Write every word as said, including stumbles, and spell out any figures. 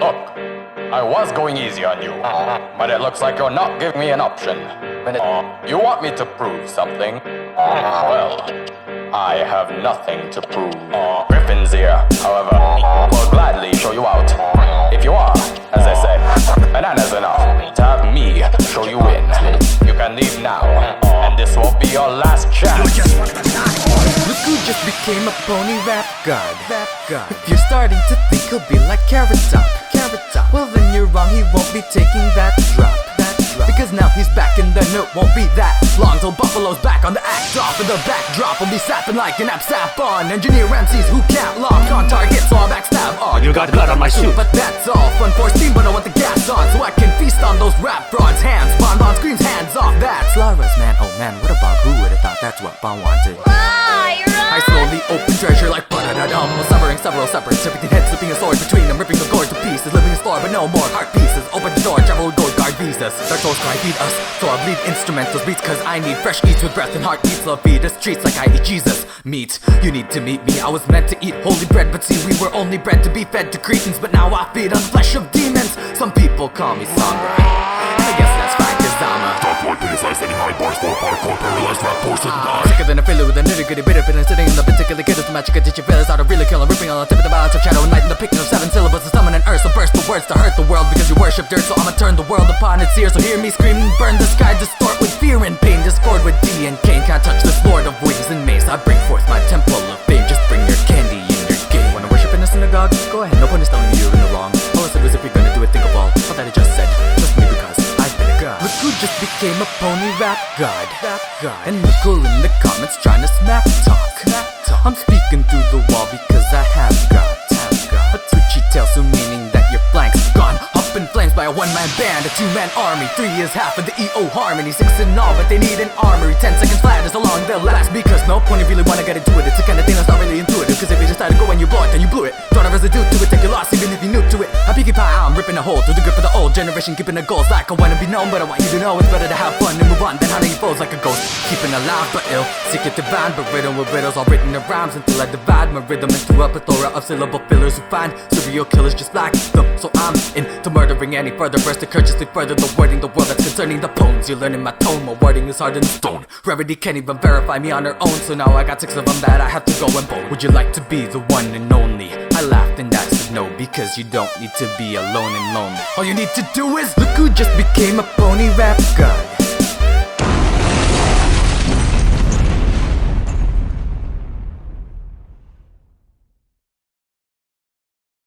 Look, I was going easy on you, but it looks like you're not giving me an option. You want me to prove something? Well, I have nothing to prove. Griffin's here, however, will gladly show you out. If you are, as I say, bananas enough to have me show you in. You can leave now, and this will be your last chance. Look who just became a pony rap god. Rap god. If you're starting to think he'll be like Carrot Top, Carrot Top, well then you're wrong. He won't be taking that drop. That drop. Because now he's back and then it won't be that long till Buffalo's back on the act off, and the backdrop will be sapping like an app sap on. Engineer M Cs who can't lock on target, so I'll backstab on. You got blood on my suit, but that's all. Fun for steam, but I want the gas on, so I can feast on those rap frauds. Hands, Bon Bon screams hands off. That's Lara's man. Oh man, what about who would've thought that's what Bon wanted? I slowly open treasure like ba-da-da-dum, while severing several separates, everything head slipping a sword between them, ripping the gourd to pieces, living a floor but no more heart pieces. Open the door, travel with gold guard visas. Dark souls cry, feed us, so I bleed instrumentals beats, cause I need fresh eats with breath and heartbeats. Love feed us treats like I eat Jesus meat. You need to meet me, I was meant to eat holy bread, but see we were only bred to be fed to cretins. But now I feed on flesh of demons. Some people call me somber, I guess that's fine cause I'm a dark boy criticized any high bars for hardcore paralyzed rap force to die. Sicker than a filler with a nitty gritty bit of feeling, sitting in the particular kid of magic. I teach you feelings how to really kill and ripping on the tip of the balance of shadow and light, and the picking of seven syllables to summon an earth. So burst the words to hurt the world because you worship dirt, so I'ma turn the world upon its ears. So hear me scream and burn the sky, distort with fear and pain, discord with D and Cain. Can't touch this lord of wings and mace. I bring forth my temple of fame. Just bring your candy in your game. Wanna worship in a synagogue? Go ahead, no point is telling you you're in the wrong. All I said was if you're gonna do it, think of all all that I just said. Trust me because I've been a god. Look who just became a pony rap god. Rap god. And look who in the comments trying to smack talk. Smack talk. I'm speaking through the wall because I have got, have got a twitchy tail, so meaning that your flank's gone up in flames by a one-man band, a two-man army. Three is half of the E O harmony, six in all, but they need an armory. Ten seconds flat is how long they'll last, because no point if you really wanna get into it. It's the kind of thing that's not really intuitive, cause if you just try to go and you blow it, then you blew it. Don't have residue to it, take your loss even if you're new to it. I peeky pie, I'm ripping a hole through the grip of the old generation, keeping the goals like I wanna be known. But I want you to know it's better to have fun and move on than hunting your foes like a ghost. Keeping alive but ill, secret divine but riddled with riddles, all written in rhymes until I divide my rhythm into a plethora of syllable fillers who find serial killers just like them. So I'm into murdering any further, burst to courteously further the wording, the world that's concerning the poems. You're learning my tone, my wording is hard in stone. Rarity can't even verify me on her own, so now I got six of them that I have to go and bone. Would you like to be the one and only? I laughed and I said no, because you don't need to be alone and lonely. All you need to do is look who just became a pony rap god.